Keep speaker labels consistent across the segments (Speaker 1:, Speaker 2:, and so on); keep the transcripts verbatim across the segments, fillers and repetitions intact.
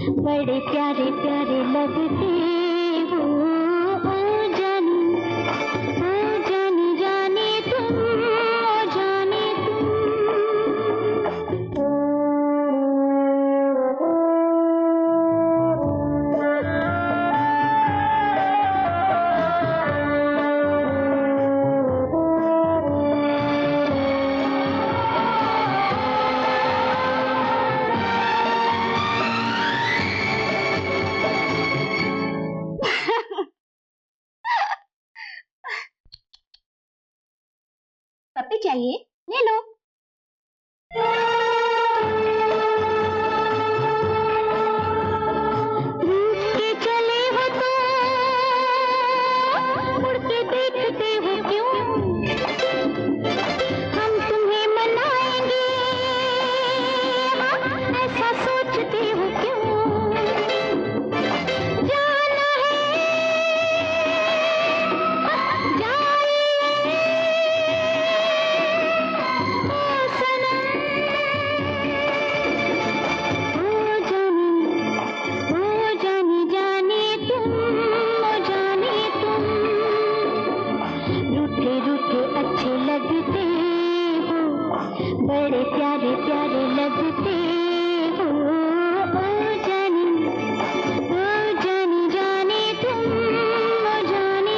Speaker 1: बड़े प्यारे प्यारे लगते हो। ओ जानी, ओ जानी जाने तुम, ओ जाने पप्पी चाहिए? ले लो। रूठ के चले हो तो मुड़ के देखते हो क्यों? हम तुम्हें मनाएंगे, ऐसा सोचते हो क्यों? जाना है जाइए अच्छे लगते हो, बड़े प्यारे प्यारे लगते हो। ओ जानी, ओ जानी जाने तुम, ओ जाने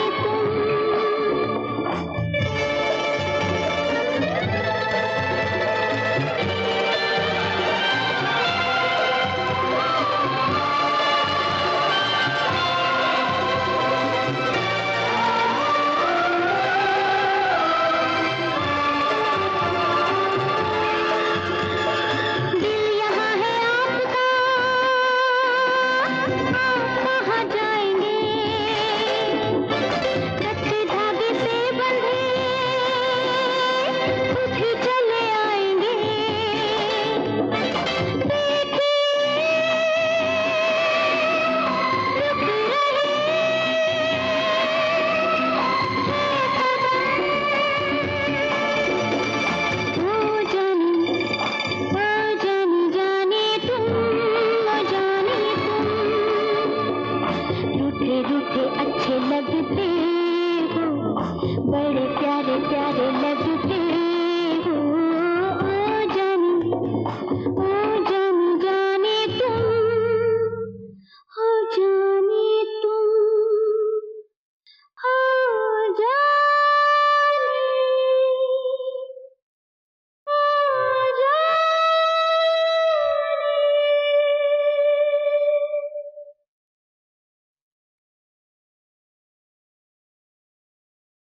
Speaker 1: रूठे रूठे अच्छे लगते